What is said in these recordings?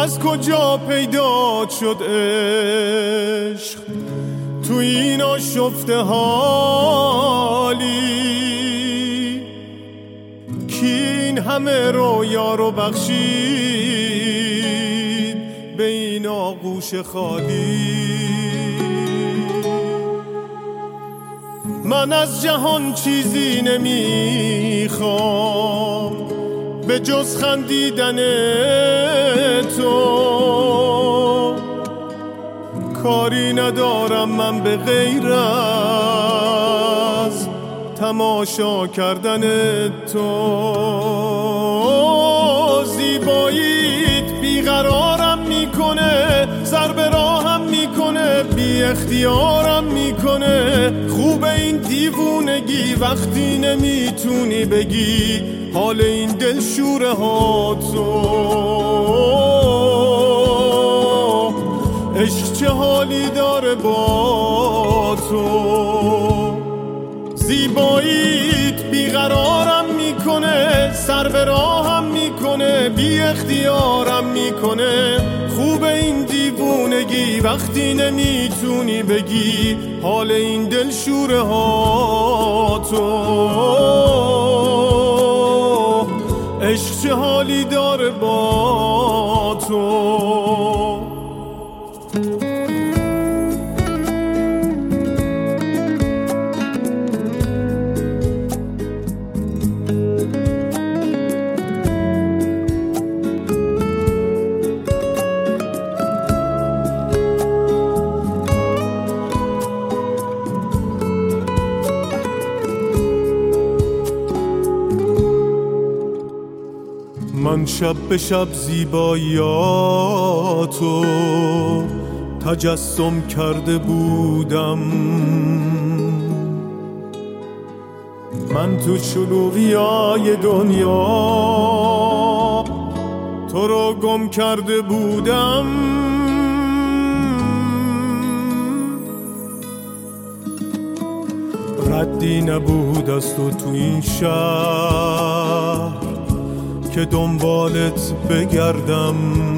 از کجا پیدا شد عشق تو این آشفته حالی کی این همه رویا رو بخشید به این آغوش خالی. من از جهان چیزی نمیخوام به جز خندیدن تو، کاری ندارم من به غیر از تماشا کردن تو. زیباییت بیقرارم میکنه، سر به راهم میکنه، بی اختیارم میکنه. خوب این دیوونگی وقتی نمیتونی بگی حال این دلشوره ها تو. عشق چه حالی داره با تو. زیباییت بیقرارم میکنه، سر به راهم میکنه، بی اختیارم میکنه. خوب این دیوونگی وقتی نمیتونی بگی حال این دلشوره ها تو. عشق چه حالی داره با تو. من شب به شب زیباییاتو تجسم کرده بودم، من تو شلوغیای دنیا تو رو گم کرده بودم. ردی نبود از تو این شهر که دنبالت بگردم.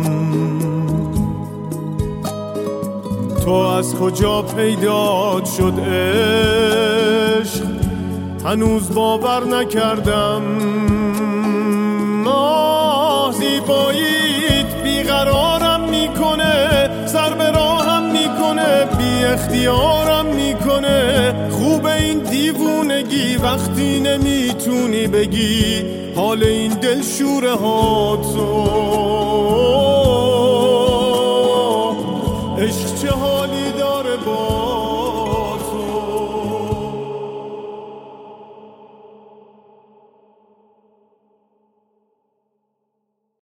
تو از کجا پیدا شد عشق هنوز باور نکردم. زیباییت بیقرارم میکنه، سر به راهم میکنه، بی اختیارم میکنه. خوب این دیوونگی وقتی نمیتونی بگی حال این دلشوره ها تو. عشق چه حالی